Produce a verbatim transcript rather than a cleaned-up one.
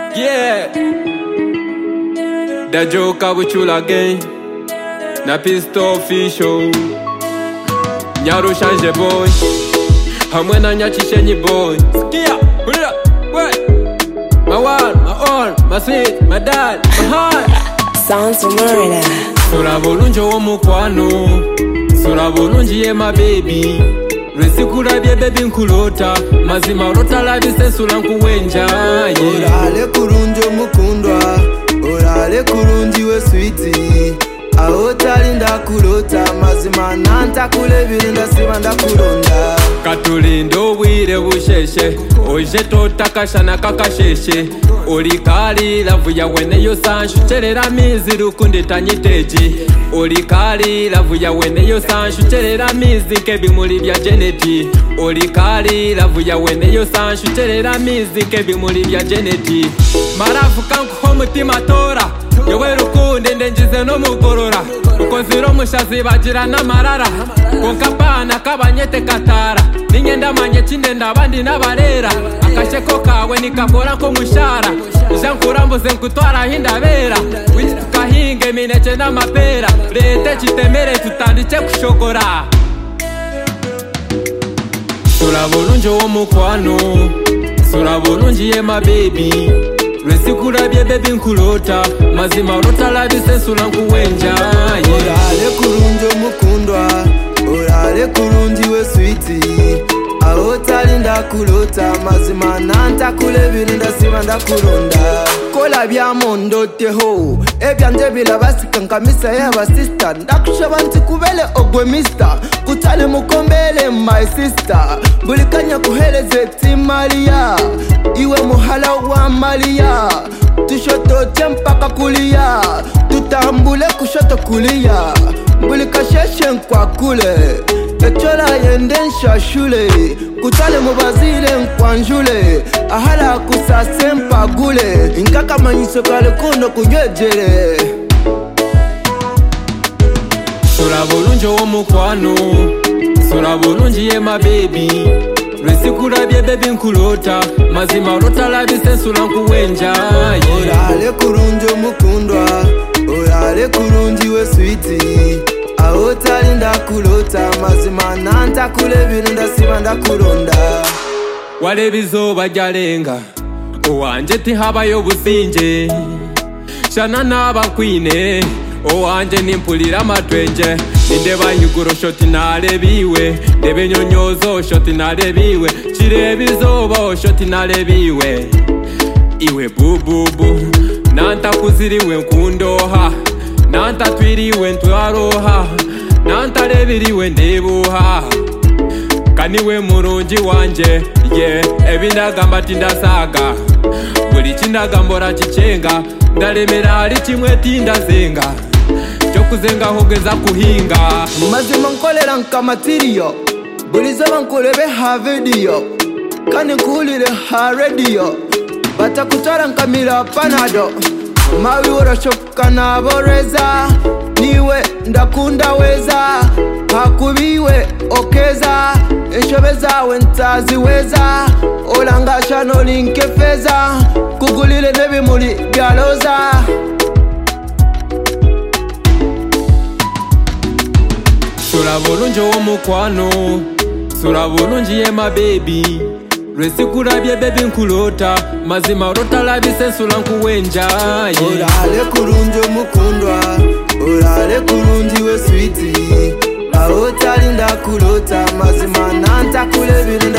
Yeah, the Joker Buchula again. Na Pistol Official. Nyaru Shanje boy. Hamwe na Nyachishenyi boy. Skia, hurra, what? My one, my all, my sweet, my dad, my heart. Sounds familiar. Sura bulungi omukwano, sura bulungi ye my baby. Lwesikula baby nkulota, mazima lotalabise sula nkuwenja. Orale kurungi omukundwa, orale kurungi we sweetie. Aho tali ndakulota, mazima nantakulebiri ndasiba ndakulonda. Katulinda obwire busheshe, oje totakashana kakasheshe. Olikali lavu yawe neyo sanshu, cherera mizi rukundi tanyiteji. Olikali lavu yawe neyo sanshu, cherera mizi nkebimuli bya geneti. Olikali lavu yawe neyo sanshu, cherera mizi nkebimuli bya geneti. Marafu kankuho mutima tora, yowe rukundi ndenjize no mugorora. Ukoziro mushazi bagira n'amarara, konkapana kabanyete katara. Ninyenda manye chindenda abandi n'abarera, akasheko kawe nikakora nko mushara. Jankura mbuze nkutwara hindabera, wichi tukahinge mineke n'amapera. Lete chitemere tutandike kushokora. Sura bulungi omukwano, sura bulungi ye my baby. Lwesikula baby nkulota, mazima lotalabise sula nkuwenja. Orale kurungi omukundwa, orale kurungi we sweetie. Aho tali ndakulota, mazima nantakulebiri ndasiba ndakulonda. Kola byamondo teho, ebyanje bilabasika nkamisa y'abasista. Ndakushaba nti kubele ogwe mister, kutale mukombele my sister. Bulikanya kuheleze ti Maria, iwe muhala wa Maria. Tushoto mpaka kulia, tutambule kushoto kulia. Mbulika sheshe nkwa kule, echola yendensha shule. Kutale mubazile nkwanjule, ahala kusase mpagule. Inkaka manyiso kale kuno kunywejele. Sura bulungi omukwano, sura bulungi ye my baby. Lwesikula baby nkulota, mazima lotalabise sula nkuwenja. Orale kurungi omukundwa, orale kurungi we sweetie. Aho tali ndakulota, mazima nantakulebiri ndasiba ndakulonda. Waleba izuba ryarenga, owanje tihabayo businge. Shana n'abakwine, owanje nimpulira amatwenje. Nindeba iguro shoti narebiwe, ndebe nyonyozo shoti narebiwe. Chireba izuba shoti narebiwe. Iwe bububu, nantakuziriwe nkundoha, nantatwiriwe ntwaroha, nantarebiriwe ndebuha. Kaniwe murungi wanje, yeah, ebindagamba tindasaga. Buli kindagambora kichenga, ndalemera ali kimwe tindazenga. Chokuzenga hogeza kuhinga. Mazima nkolera nkamatirio, bulizo bankolebe ha video. Kani nkulire ha radio, batakutwara nkamira panado. Mawi urashoka naboreza, niwe ndakunda weza. Hakubiwe okeza, enshobe zawe ntaziweza. Olangasha no linke feza, kugulile nebimuli byaloza. Sura bulungi omukwano, sura bulungi ye my baby. Lwesikula baby nkulota, mazima lotalabise sula nkuwenja. Orale kurungi omukundwa, orale kurungi we sweetie. Aho tali ndakulota, mazima nantakulebiri